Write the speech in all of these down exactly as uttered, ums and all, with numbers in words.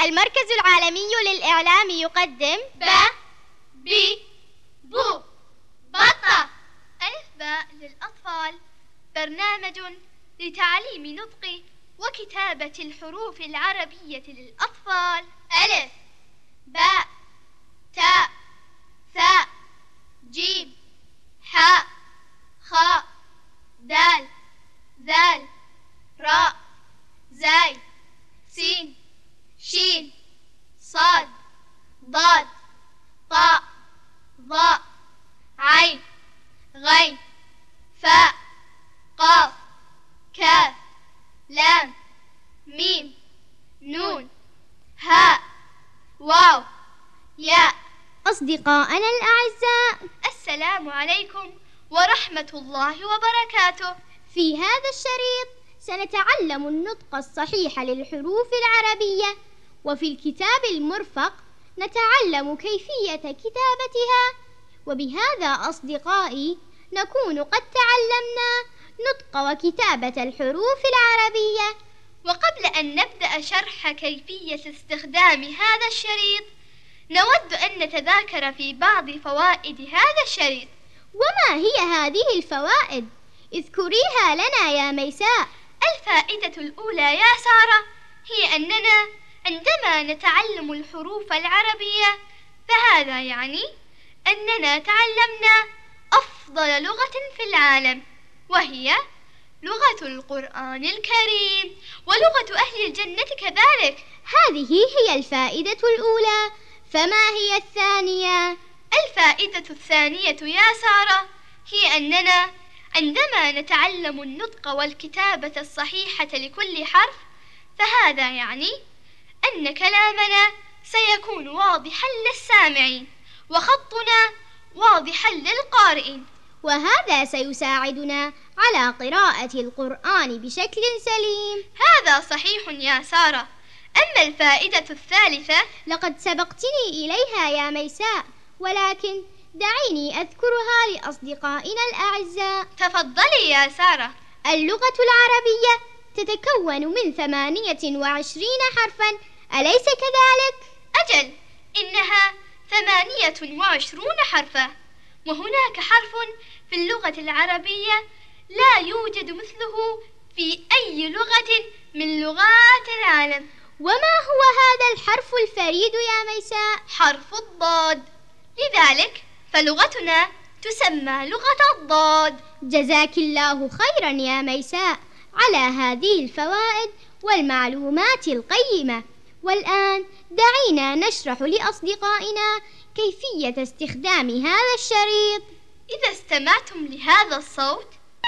المركز العالمي للإعلام يقدم ب ب بو بطة. ألف باء للأطفال، برنامج لتعليم نطق وكتابة الحروف العربية للأطفال. ألف باء تاء ثاء جيم حاء خاء دال ذال راء زاي سين شين صاد ضاد طاء ظاء عين غين فاء قاف كاف لام ميم نون هاء واو ياء. أصدقائنا الأعزاء، السلام عليكم ورحمة الله وبركاته. في هذا الشريط سنتعلم النطق الصحيح للحروف العربية، وفي الكتاب المرفق نتعلم كيفية كتابتها. وبهذا أصدقائي نكون قد تعلمنا نطق وكتابة الحروف العربية. وقبل أن نبدأ شرح كيفية استخدام هذا الشريط، نود أن نتذاكر في بعض فوائد هذا الشريط. وما هي هذه الفوائد؟ اذكريها لنا يا ميساء. الفائدة الأولى يا سارة هي أننا عندما نتعلم الحروف العربية فهذا يعني أننا تعلمنا أفضل لغة في العالم، وهي لغة القرآن الكريم، ولغة أهل الجنة كذلك. هذه هي الفائدة الأولى، فما هي الثانية؟ الفائدة الثانية يا سارة هي أننا عندما نتعلم النطق والكتابة الصحيحة لكل حرف فهذا يعني أن كلامنا سيكون واضحا للسامعين، وخطنا واضحا للقارئين، وهذا سيساعدنا على قراءة القرآن بشكل سليم. هذا صحيح يا سارة. أما الفائدة الثالثة لقد سبقتني إليها يا ميساء، ولكن دعيني أذكرها لأصدقائنا الأعزاء. تفضلي يا سارة. اللغة العربية تتكون من ثمانية وعشرين حرفا، أليس كذلك؟ أجل، إنها ثمانية وعشرون حرفا، وهناك حرف في اللغة العربية لا يوجد مثله في أي لغة من لغات العالم. وما هو هذا الحرف الفريد يا ميساء؟ حرف الضاد، لذلك فلغتنا تسمى لغة الضاد. جزاك الله خيرا يا ميساء على هذه الفوائد والمعلومات القيمة. والآن دعينا نشرح لأصدقائنا كيفية استخدام هذا الشريط. إذا استمعتم لهذا الصوت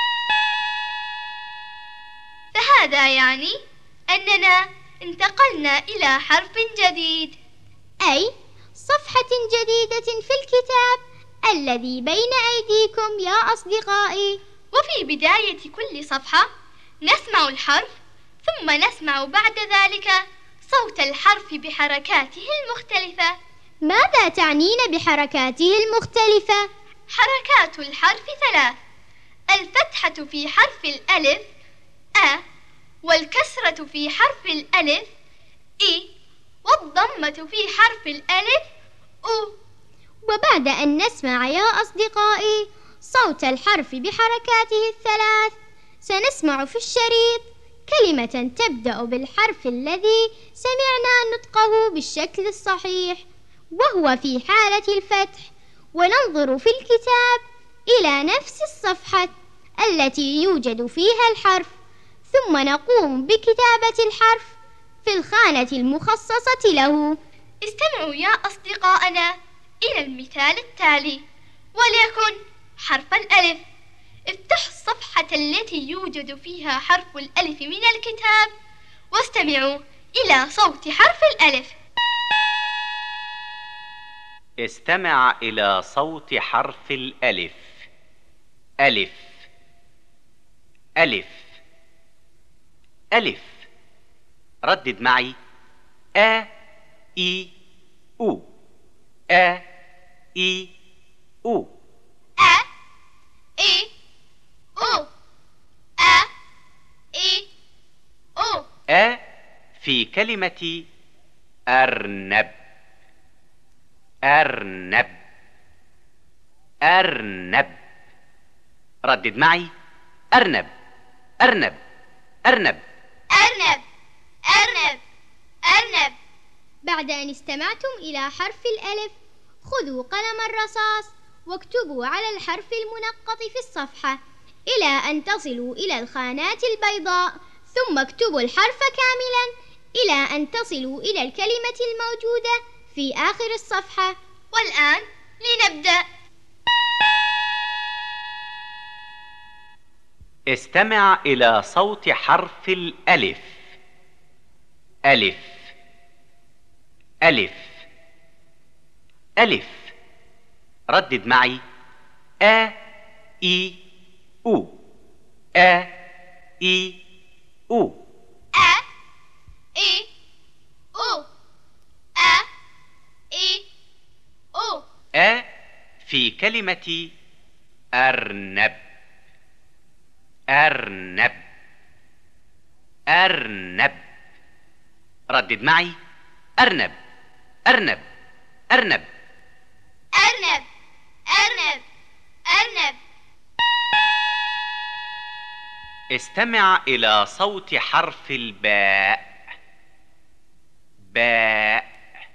فهذا يعني أننا انتقلنا إلى حرف جديد، أي صفحة جديدة في الكتاب الذي بين أيديكم يا أصدقائي. وفي بداية كل صفحة نسمع الحرف، ثم نسمع بعد ذلك صوت الحرف بحركاته المختلفة. ماذا تعنين بحركاته المختلفة؟ حركات الحرف ثلاث: الفتحة في حرف الألف أ، والكسرة في حرف الألف إ، والضمة في حرف الألف أو. وبعد أن نسمع يا أصدقائي صوت الحرف بحركاته الثلاث، سنسمع في الشريط كلمة تبدأ بالحرف الذي سمعنا نطقه بالشكل الصحيح، وهو في حالة الفتح، وننظر في الكتاب إلى نفس الصفحة التي يوجد فيها الحرف، ثم نقوم بكتابة الحرف في الخانة المخصصة له. استمعوا يا أصدقائنا إلى المثال التالي، وليكن حرف الألف. افتحوا الصفحة التي يوجد فيها حرف الألف من الكتاب، واستمعوا إلى صوت حرف الألف. استمع إلى صوت حرف الألف. ألف ألف ألف. ردد معي: أ إي أو. أ إي أو. أ إي أو. أ إي أو. أ في كلمة أرنب أرنب أرنب. ردد معي. أرنب أرنب أرنب أرنب أرنب أرنب. بعد أن استمعتم إلى حرف الألف، خذوا قلم الرصاص واكتبوا على الحرف المنقط في الصفحة إلى أن تصلوا إلى الخانات البيضاء، ثم اكتبوا الحرف كاملا إلى أن تصلوا إلى الكلمة الموجودة في آخر الصفحة. والآن لنبدأ. استمع إلى صوت حرف الألف. ألف ألف ألف. ردد معي. أ إي أو أ إي أو. أ إي أو أ إي أو. أ في كلمة أرنب أرنب أرنب. ردد معي. أرنب أرنب أرنب أرنب أرنب أرنب. استمع إلى صوت حرف الباء. باء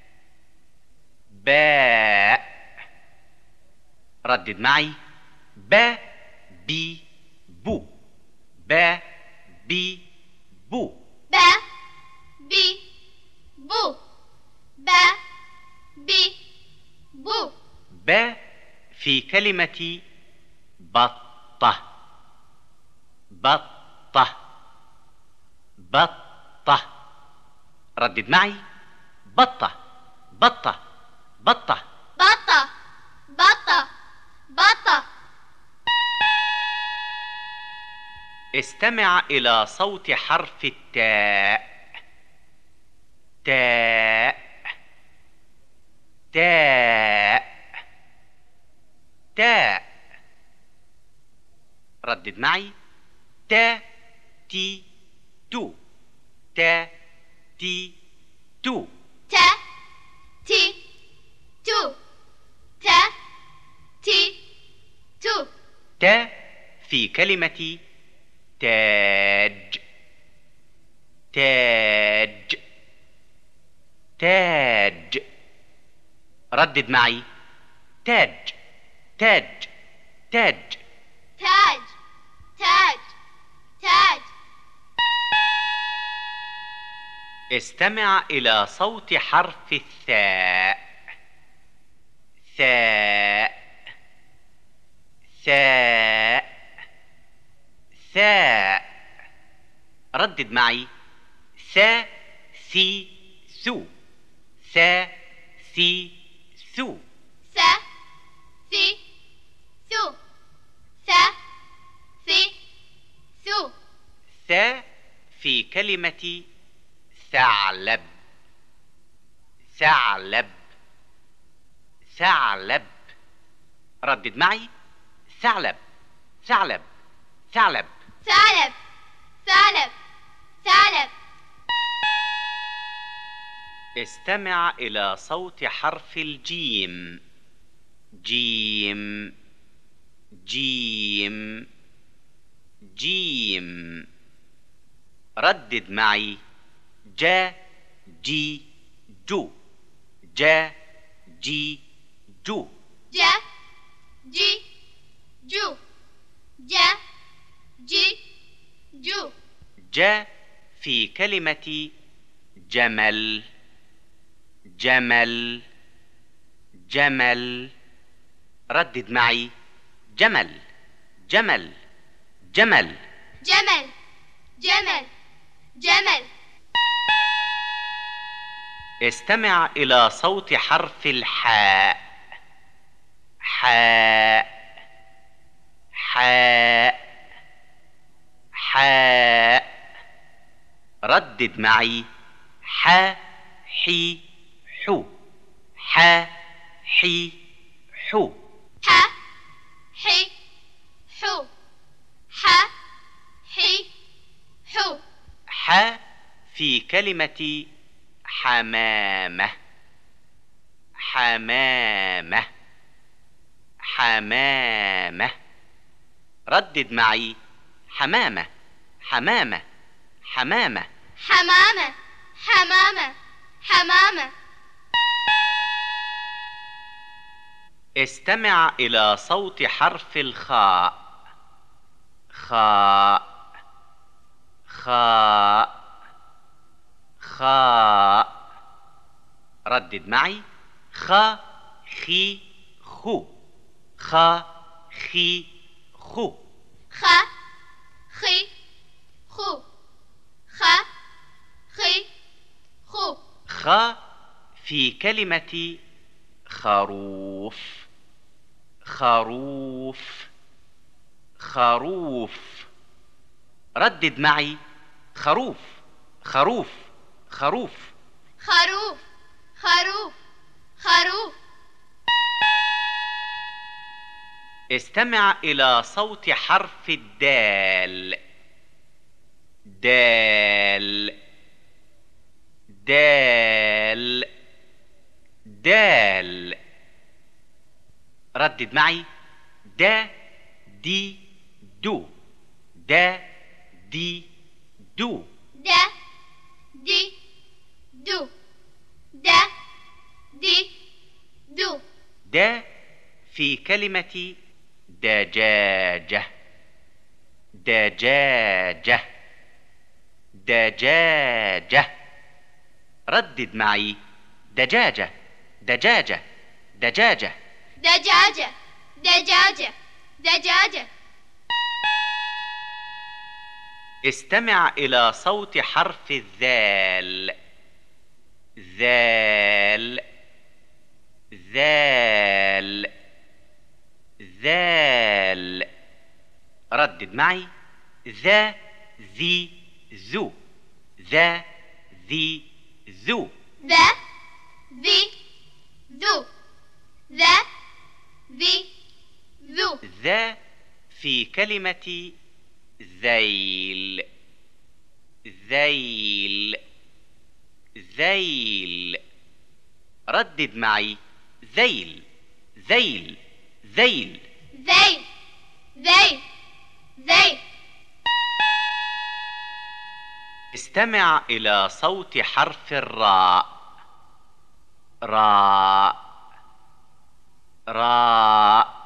باء. ردد معي. با بي بو با بي بو. با بي بو با بي بو. با في كلمة بطة بطة بطة. ردد معي. بطة بطة بطة بطة بطة بطة. استمع إلى صوت حرف التاء. تاء تاء تاء. ردد معي. تا تي تو تا تي تو. تا تي تو تا تي تو. تا في كلمة تاج تاج تاج. ردد معي. تاج تاج تاج تاج تاج تاج. استمع إلى صوت حرف الثاء. ثاء ثاء ثاء. ردد معي. ثا ثي ثو ثا ثي ثو. ثا ثي ثو ثا ثي ثو. ثا في كلمة ثعلب ثعلب ثعلب. ردد معي. ثعلب ثعلب ثعلب ثعلب ثعلب ثعلب. استمع إلى صوت حرف الجيم. جيم جيم جيم. ردد معي. جا جي جو جا جي جو. جا جي جو جا جي جو. جا في كلمة جمل جمل جمل. ردد معي. جمل جمل جمل جمل جمل جمل. استمع إلى صوت حرف الحاء. حاء حاء حاء. ردد معي. حا حي حو حا حي حو. ح حي حو ح حي حو. ح في كلمة حمامة حمامة حمامة. ردد معي حمامة حمامة حمامة حمامة حمامة حمامة. استمع إلى صوت حرف الخاء. خاء خاء خاء. ردد معي خا خي خو خا خي خو. خ خي خو خ خي خو. خ في كلمة خروف خروف خروف. ردد معي خروف خروف خروف خروف خروف خروف. استمع إلى صوت حرف الدال. دال دال دال. ردد معي دا دي دو دا دي دو. دا دي دو دا دي دو. دا في كلمة دجاجة دجاجة دجاجة. ردد معي دجاجة دجاجة دجاجة دجاجة دجاجة دجاجة. استمع إلى صوت حرف الذال. ذال ذال ذال. ردد معي ذا ذي ذو ذا ذي ذو. ذا ذي ذو ذا ذي ذو. ذا في كلمة ذيل ذيل ذيل. ردد معي ذيل ذيل ذيل ذيل ذيل ذيل. استمع إلى صوت حرف الراء. راء راء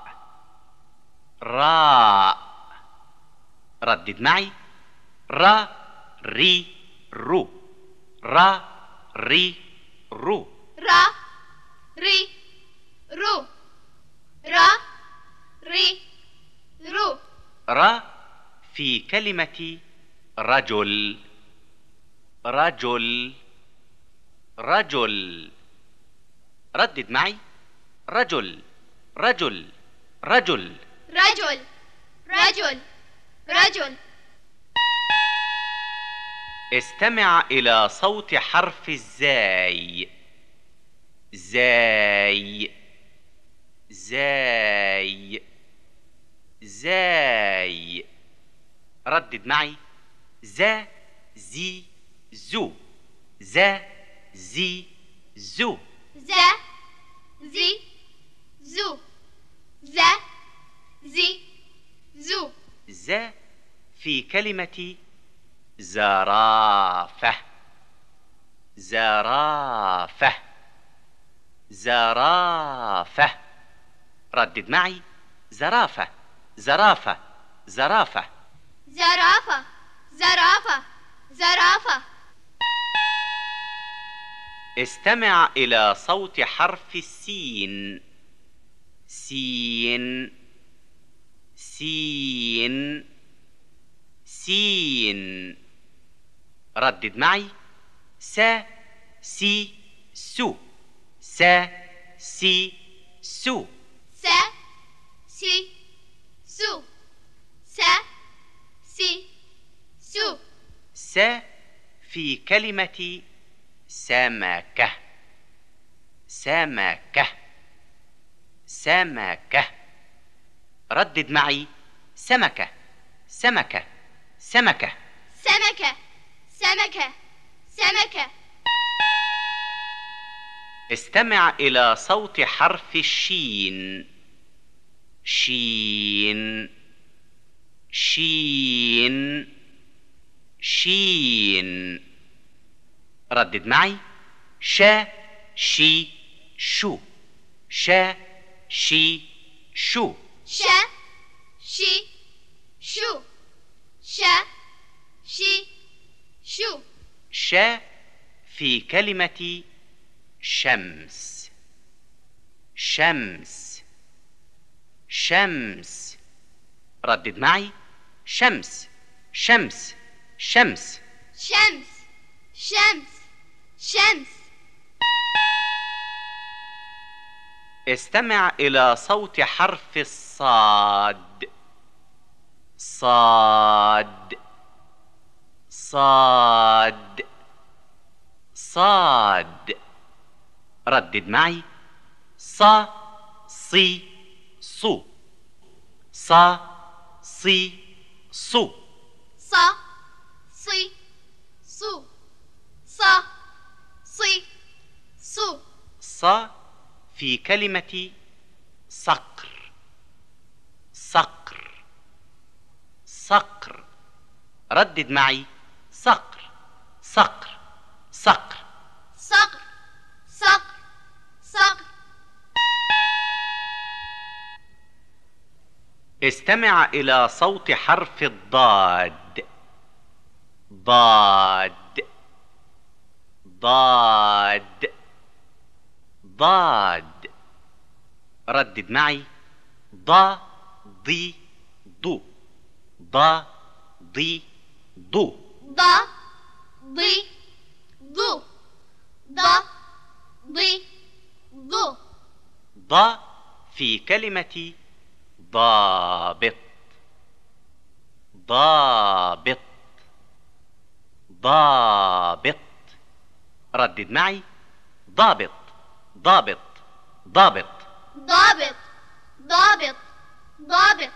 راء. ردد معي را ري رو را ري رو. را ري رو را ري رو. را في كلمة رجل رجل رجل. ردد معي رجل رجل رجل رجل رجل رجل. استمع إلى صوت حرف الزاي. زاي زاي زاي. ردد معي زا زي زو زا زي زو. ذا زي زو ذا زي زو. زا في كلمة زرافة زرافة زرافة. ردد معي زرافة زرافة زرافة زرافة زرافة زرافة. استمع إلى صوت حرف السين. سين سين سين. ردد معي سا سي سو سا سي سو. سا سي سو سا سي سو. سا في كلمة سمكة سمكة سمكة. ردد معي سمكة سمكة سمكة سمكة سمكة سمكة. استمع إلى صوت حرف الشين. شين شين شين. ردد معي: شا شي شو. شا شي شو. شا شي شو. شا شي شو. شا في كلمة شمس. شمس شمس. ردد معي: شمس شمس شمس. شمس شمس شمس. استمع إلى صوت حرف الصاد. صاد صاد صاد. ردد معي: صا صي صو. صا صي صو. صا صي صو. صا صي صو. صا في كلمة صقر. صقر صقر. ردد معي: صقر صقر صقر. صقر صقر صقر. استمع إلى صوت حرف الضاد. ضاد ضاد ضاد. ردد معي: ضا ضي ضو. ضا ضي ضو. ضا ضي ضو. ضا ضي ضو. ضا في كلمة ضابط. ضابط ضابط. ردد معي: ضابط ضابط ضابط. ضابط ضابط ضابط.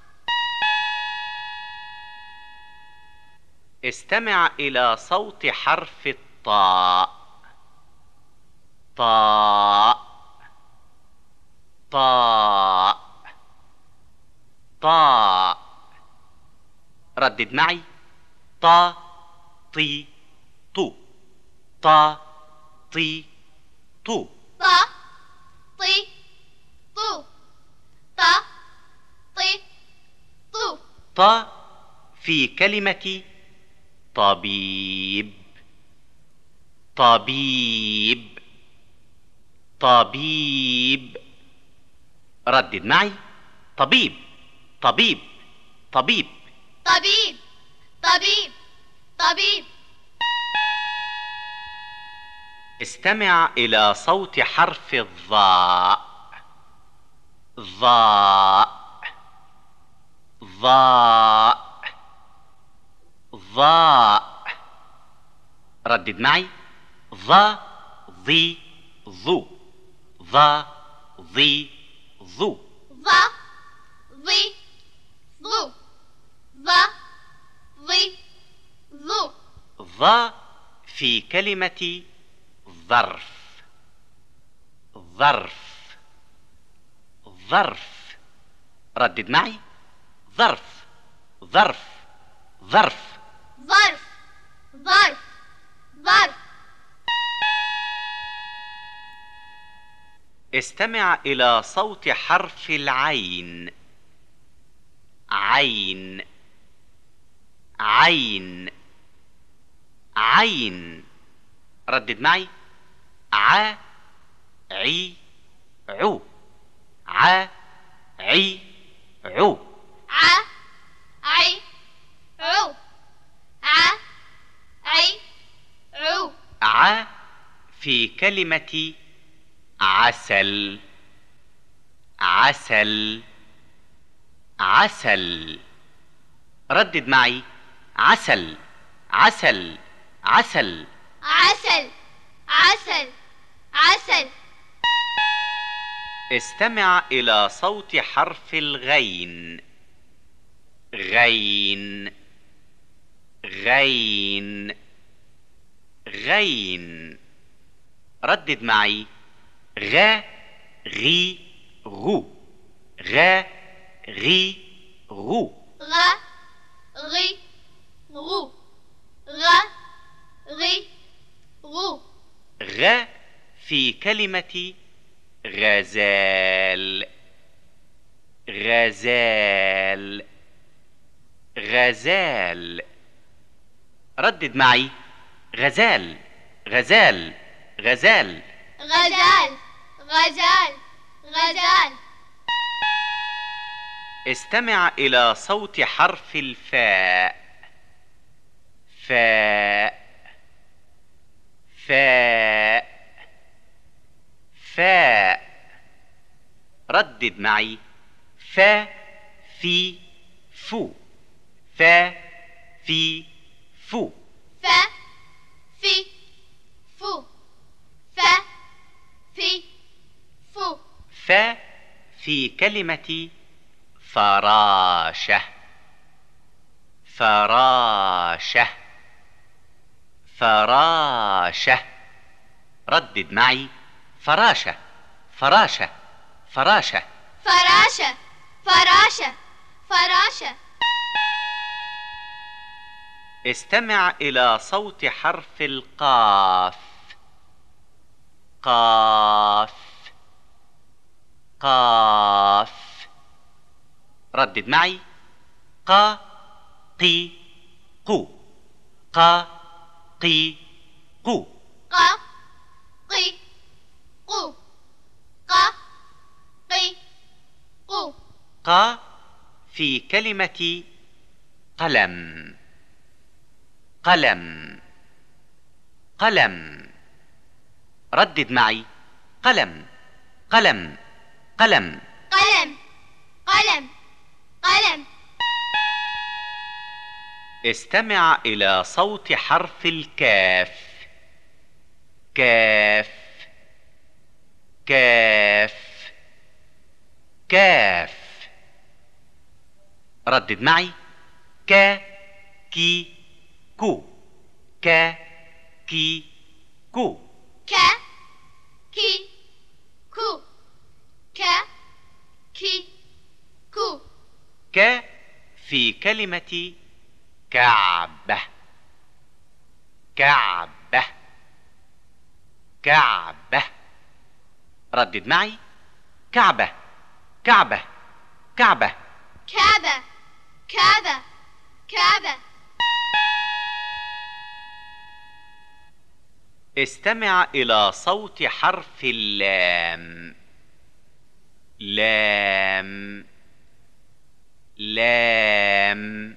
استمع إلى صوت حرف الطاء. طاء طاء طاء. ردد معي: طا طي طو. طا طي طو. طا طي طو. طا طي طو. طا في كلمة طبيب. طبيب طبيب. ردد معي: طبيب طبيب طبيب. طبيب طبيب طبيب. استمع إلى صوت حرف الظاء. ظاء ظاء ظاء. ردد معي: ظا ظي ظو. ظا ظي ظو. ظا ظي ظو. ظا ظي ظو. ظا في كلمة ظرف. ظرف ظرف. ردد معي: ظرف ظرف ظرف. ظرف ظرف ظرف. استمع إلى صوت حرف العين. عين عين عين. ردد معي: ع عي عو. ع عي عو. ع عي عو. ع عي عو. ع في كلمة عسل. عسل عسل. ردد معي: عسل عسل عسل. عسل عسل عسل. استمع إلى صوت حرف الغين. غين غين غين. ردد معي: غ غي غو غ غي غو غ غي غو غ غي غو. غ في كلمة غزال غزال غزال. ردد معي غزال غزال غزال غزال غزال غزال. استمع إلى صوت حرف الفاء. فاء فاء فاء. ردد معي فا في فو فا في فو. ف في فو ف في فو. فا في كلمة فراشة فراشة فراشة. ردد معي فراشة فراشة فراشة فراشة فراشة فراشة. استمع إلى صوت حرف القاف. قاف قاف. ردد معي قا قي قو قا قي قو. ق قي قو ق قي قو. قا في كلمة قلم قلم قلم. ردد معي قلم قلم قلم قلم قلم قلم. استمع إلى صوت حرف الكاف. كاف كاف كاف. ردد معي كا كي كو كا كي كو. ك كي كو ك كي كو. ك في كلمة كعبة كعبة كعبة. ردد معي كعبة كعبة كعبة كعبة كعبة كعبة. استمع إلى صوت حرف اللام. لام لام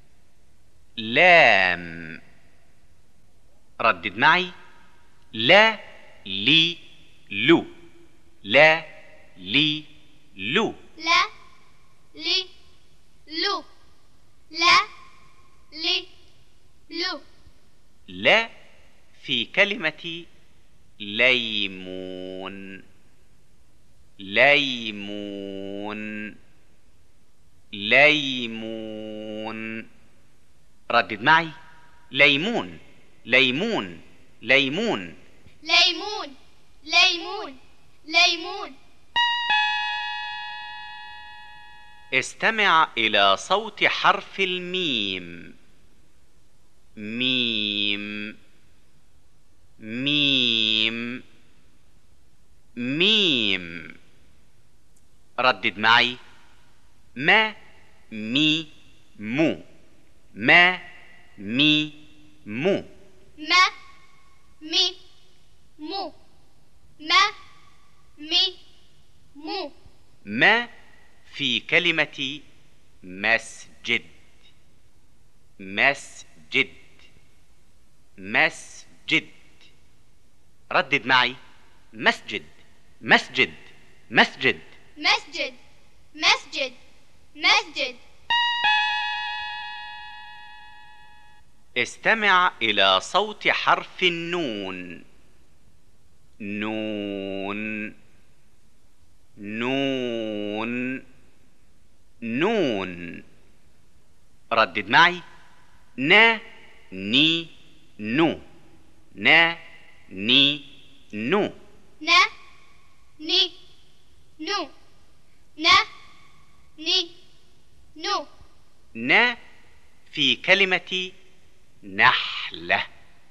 لام. ردد معي لا لي لو لا لي لو. لا لي لو لا لي لو. لا في كلمة ليمون ليمون ليمون. ردد معي ليمون ليمون ليمون ليمون ليمون ليمون. استمع إلى صوت حرف الميم. ميم ميم ميم. ردد معي ما مي مو ما مي مو. ما مي مو ما مي مو. ما في كلمة مسجد مسجد مسجد. ردد معي مسجد مسجد مسجد مسجد مسجد مسجد. استمع إلى صوت حرف النون. نون نون نون. ردد معي نا ني نو نا ني نو. نا في كلمة نحلة.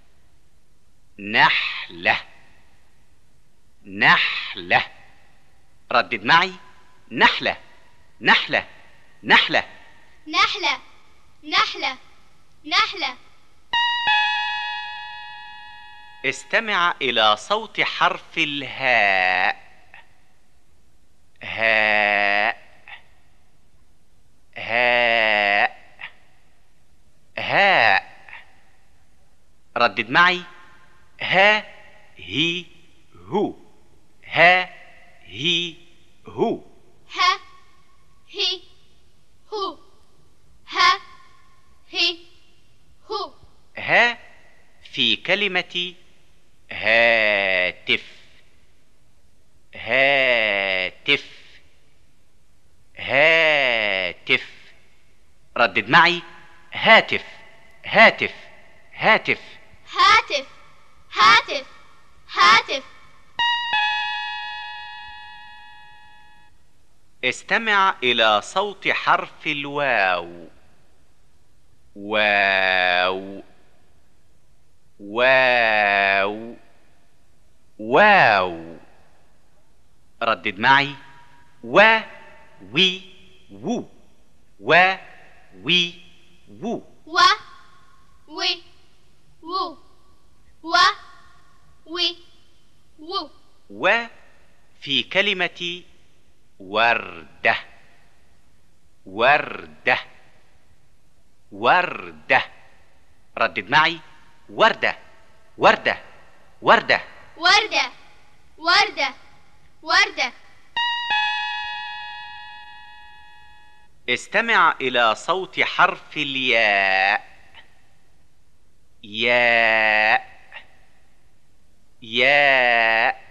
نحلة. نحلة. ردد معي: نحلة نحلة نحلة. نحلة نحلة نحلة. استمع إلى صوت حرف الهاء. هاء هاء هاء. ردد معي: ها هي هو. ها هي هو. ها هي هو. ها هي هو. ها في كلمة هاتف. هاتف هاتف. ردد معي: هاتف هاتف هاتف. هاتف هاتف هاتف. استمع إلى صوت حرف الواو. واو واو واو. ردد معي: و وي وو. و وي وو. و وي وو. و وي وو. و في كلمة وردة. وردة وردة. ردد معي: وردة وردة وردة. وردة وردة وردة. استمع إلى صوت حرف الياء. ياء ياء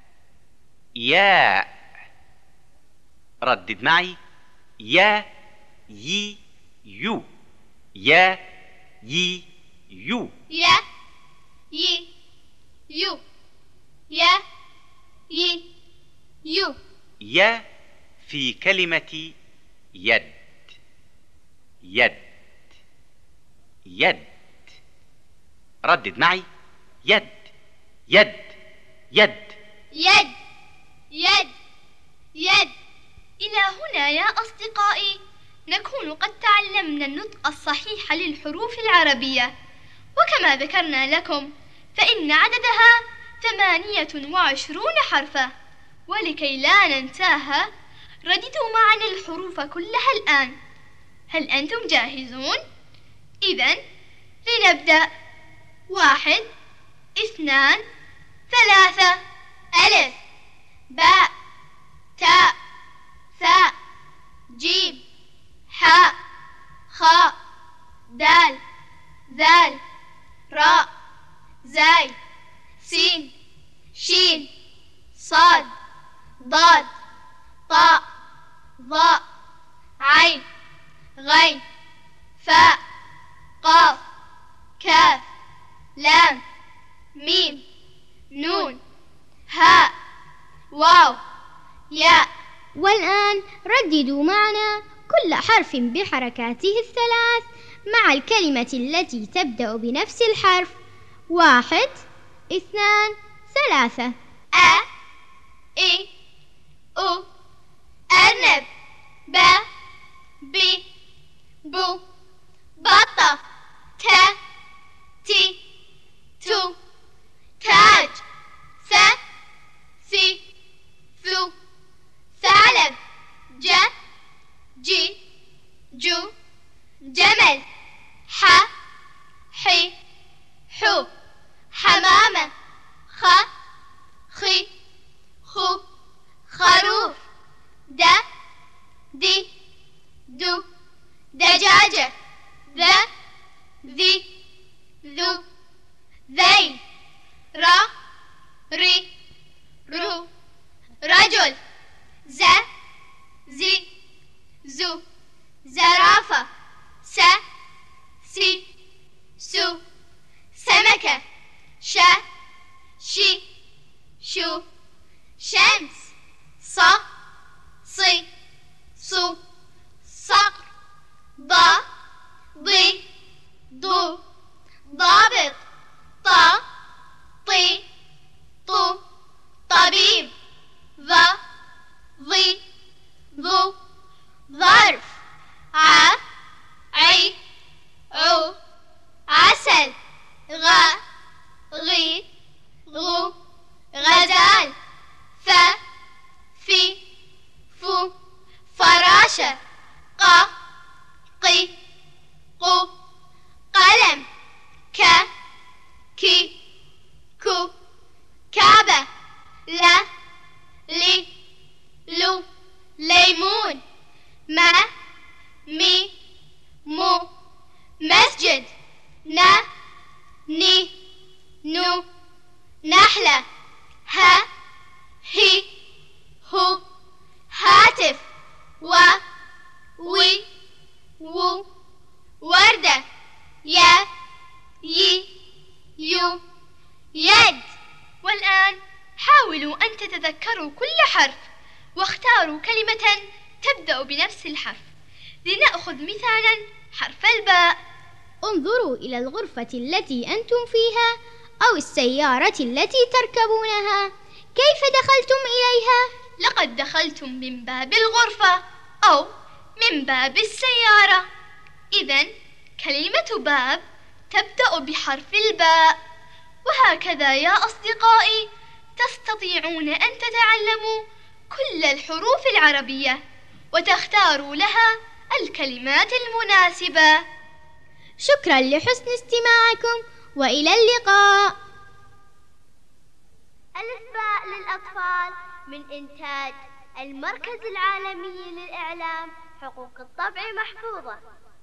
ياء. ردد معي: يا يي يو. يا يي يو. يا يي يو. يا يي يو. يا في كلمة يد. يد يد. ردد معي: يد يد يد. يد يد يد. إلى هنا يا أصدقائي نكون قد تعلمنا النطق الصحيح للحروف العربية، وكما ذكرنا لكم فإن عددها ثمانية وعشرون حرفا. ولكي لا ننساها رددوا معنا الحروف كلها الآن. هل أنتم جاهزون؟ إذن لنبدأ. واحد، اثنان، ثلاثة. ألف، باء، تاء، ثاء، جيم، حاء، خاء، دال، ذال، راء، زاي، سين، شين، صاد، ضاد، طاء، ظاء، عين، غين، فاء، قاف، كاف، لام، ميم، نون، هاء، واو، ياء. والآن رددوا معنا كل حرف بحركاته الثلاث مع الكلمة التي تبدأ بنفس الحرف. واحد، اثنان، ثلاثة. أ، إي، أو، أرنب، با، بي، بو، بطة، تا، تي، تو، تاج، ث، ثي، ثو، ثعلب، ج، جي، جو، جمل، ح، حي، حو، حمامة، خ، خي، خو، خروف، د، دي، دو، دجاجة، ذ، ذي، ذو، ذيل، را، ري، رو، رجل، ز، زي، زو، زرافة، س، سي، سو، سمكة، ش، شي، شو، شمس، ص، صي، صو، صقر، ض، ضي ضو ضابط طا طي طو طبيب ظ ضي ضو ظرف ع عي عو عسل غ غي غو غزال ف في فو فراشة ق قي قو قلم ك كي كو كعبة لا لي لو ليمون ما مي مو مسجد ن ني نو نحلة ها هي هو هاتف و وي وو وردة يا يي يو يد. والآن حاولوا أن تتذكروا كل حرف واختاروا كلمة تبدأ بنفس الحرف. لنأخذ مثالا حرف الباء. انظروا إلى الغرفة التي أنتم فيها أو السيارة التي تركبونها. كيف دخلتم إليها؟ لقد دخلتم من باب الغرفة أو من باب السيارة. إذن كلمة باب تبدأ بحرف الباء. وهكذا يا أصدقائي تستطيعون أن تتعلموا كل الحروف العربية وتختاروا لها الكلمات المناسبة. شكرا لحسن استماعكم وإلى اللقاء. ألف باء للأطفال من إنتاج المركز العالمي للإعلام. حقوق الطبع محفوظة.